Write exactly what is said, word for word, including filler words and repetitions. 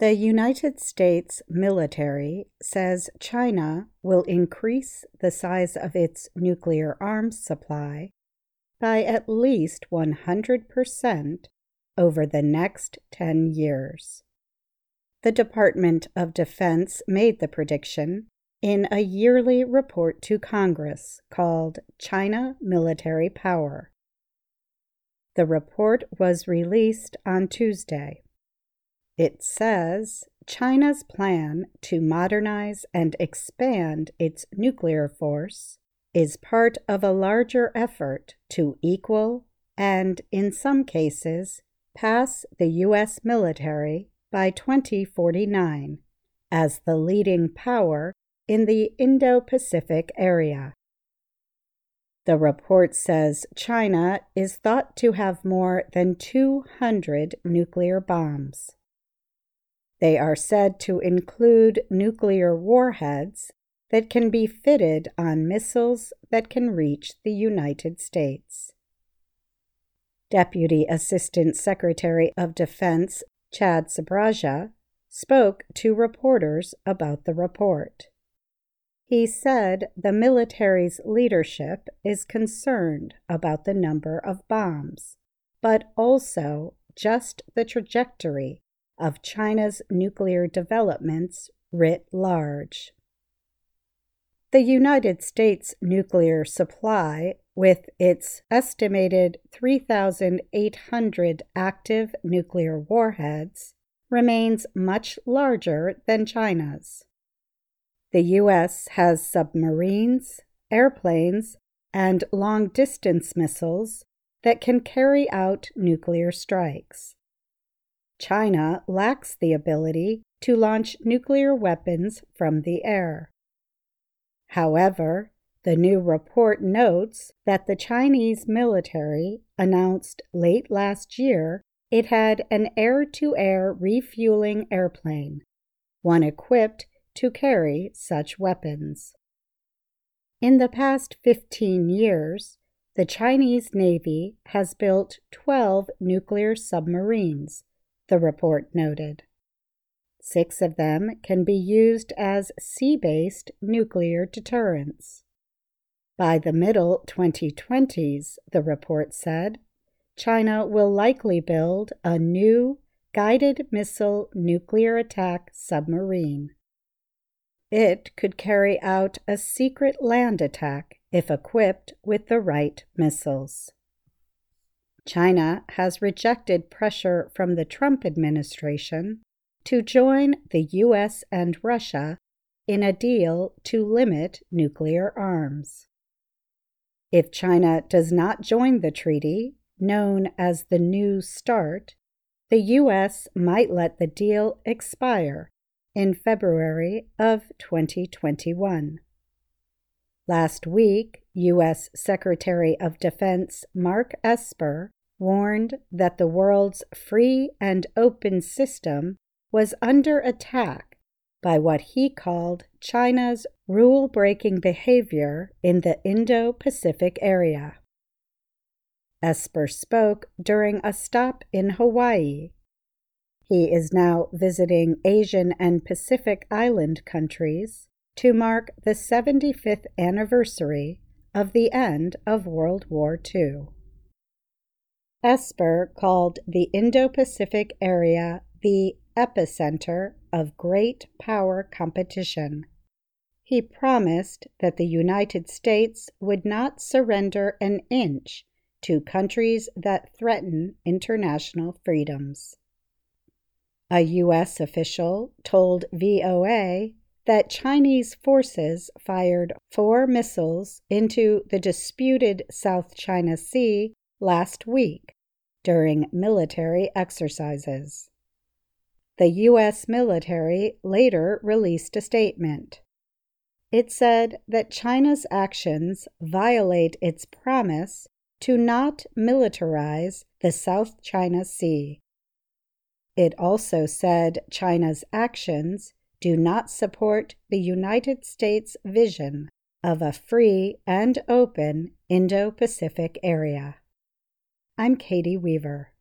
The United States military says China will increase the size of its nuclear arms supply by at least one hundred percent over the next ten years. The Department of Defense made the prediction in a yearly report to Congress called China Military Power. The report was released on Tuesday. It says China's plan to modernize and expand its nuclear force is part of a larger effort to equal and, in some cases, pass the U S military by twenty forty-nine as the leading power in the Indo-Pacific area. The report says China is thought to have more than two hundred nuclear bombs. They are said to include nuclear warheads that can be fitted on missiles that can reach the United States. Deputy Assistant Secretary of Defense Chad Sabraja spoke to reporters about the report. He said the military's leadership is concerned about the number of bombs, but also just the trajectory of China's nuclear developments writ large. The United States nuclear supply, with its estimated three thousand eight hundred active nuclear warheads, remains much larger than China's. The U S has submarines, airplanes, and long-distance missiles that can carry out nuclear strikes. China lacks the ability to launch nuclear weapons from the air. However, the new report notes that the Chinese military announced late last year it had an air-to-air refueling airplane, one equipped to carry such weapons. In the past fifteen years, the Chinese Navy has built twelve nuclear submarines, the report noted. Six of them can be used as sea-based nuclear deterrents. By the middle twenty twenties, the report said, China will likely build a new guided missile nuclear attack submarine. It could carry out a secret land attack if equipped with the right missiles. China has rejected pressure from the Trump administration to join the U S and Russia in a deal to limit nuclear arms. If China does not join the treaty, known as the New START, the U S might let the deal expire in February of twenty twenty-one. Last week, U S Secretary of Defense Mark Esper warned that the world's free and open system was under attack by what he called China's rule-breaking behavior in the Indo-Pacific area. Esper spoke during a stop in Hawaii. He is now visiting Asian and Pacific Island countries to mark the seventy-fifth anniversary of the end of World War Two. Esper called the Indo-Pacific area the epicenter of great power competition. He promised that the United States would not surrender an inch to countries that threaten international freedoms. A U S official told V O A that Chinese forces fired four missiles into the disputed South China Sea last week during military exercises. The U S military later released a statement. It said that China's actions violate its promise to not militarize the South China Sea. It also said China's actions do not support the United States' vision of a free and open Indo-Pacific area. I'm Katie Weaver.